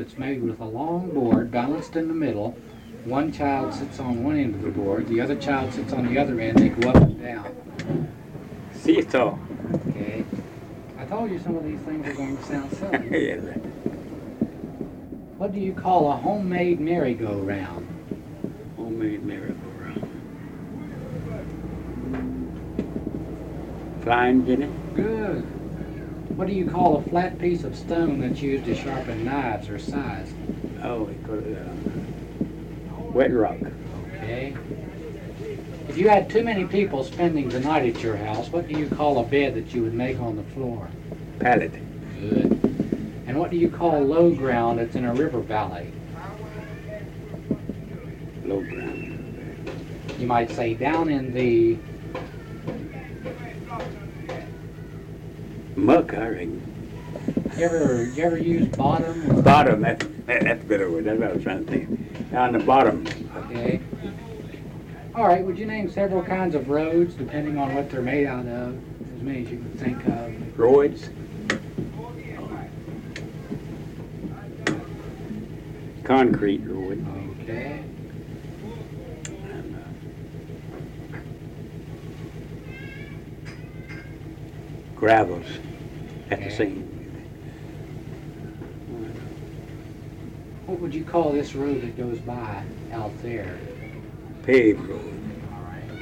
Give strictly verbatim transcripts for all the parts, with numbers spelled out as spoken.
that's made with a long board balanced in the middle. One child sits on one end of the board, the other child sits on the other end, they go up and down. Seesaw. Okay. I told you some of these things are going to sound silly. Yeah. What do you call a homemade merry-go-round? Homemade merry-go-round. Flying guinea. Good. What do you call a flat piece of stone that's used to sharpen knives or size? Oh, we call it uh, wet rock. Okay. If you had too many people spending the night at your house, what do you call a bed that you would make on the floor? Pallet. Good. And what do you call low ground that's in a river valley? Low ground. You might say down in the muck, I reckon. You ever, you ever use bottom? Or? Bottom, that's, that's a better word. That's what I was trying to think. Down the bottom. Okay. All right, would you name several kinds of roads depending on what they're made out of? As many as you can think of. Roads. Concrete road. Okay. And, uh, gravels. That's Okay. the same. What would you call this road that goes by out there? Paved road. All right.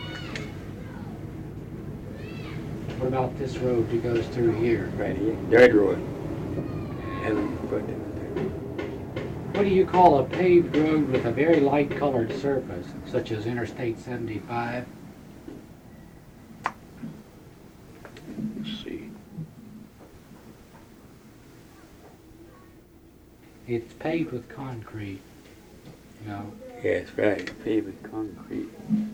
What about this road that goes through here? Right here. Dirt road. Haven't put it. What do you call a paved road with a very light colored surface, such as Interstate seventy-five? Let's see. It's paved with concrete. No. Yes, right. Paved with concrete.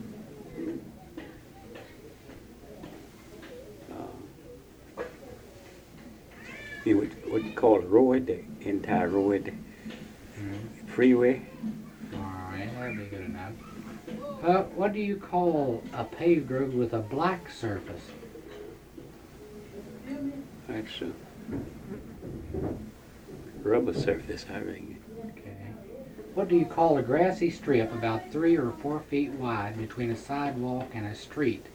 Uh, you would what you call a road, the entire road, Mm-hmm. freeway. All right, that'd be good enough. Uh, what do you call a paved road with a black surface? That's a rubber surface, I reckon. Okay. What do you call a grassy strip about three or four feet wide between a sidewalk and a street?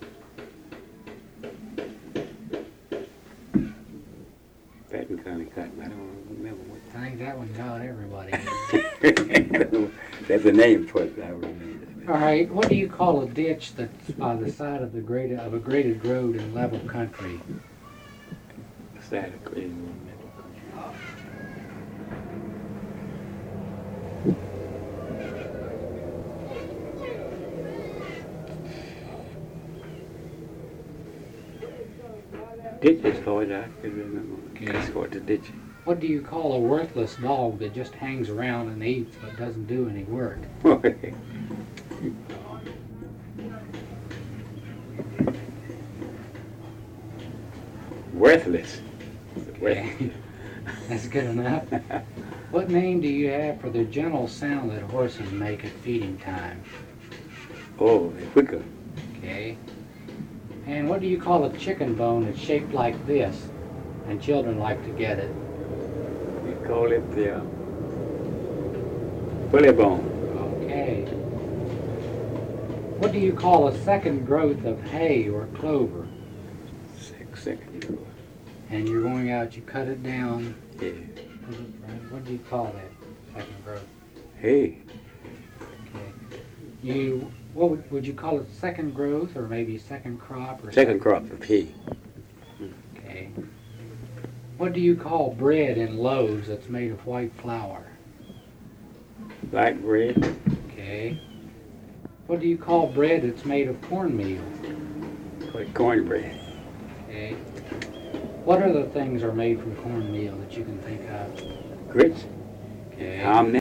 Patton County Cotton. I don't remember what. I think that one got everybody. That's a name for it. I remember. All right. What do you call a ditch that's by the side of the graded of a graded road in level country? Side of graded road. Ditch is for it, I can remember. Okay. That's called the ditch. What do you call a worthless dog that just hangs around and eats but doesn't do any work? Worthless. Okay. That's good enough. What name do you have for the gentle sound that horses make at feeding time? Oh, quicker. Okay. And what do you call a chicken bone that's shaped like this, and children like to get it? We call it the uh, bully bone. Okay. What do you call a second growth of hay or clover? Six second growth. And you're going out, you cut it down. Yeah. What do you call that second growth? Hey. Okay. You, what would, would you call it second growth or maybe second crop? Or Second crop of hay. Okay. What do you call bread in loaves that's made of white flour? Black bread. Okay. What do you call bread that's made of cornmeal? Call it cornbread. Okay. What other things are made from cornmeal that you can think of? Grits. Okay. Ham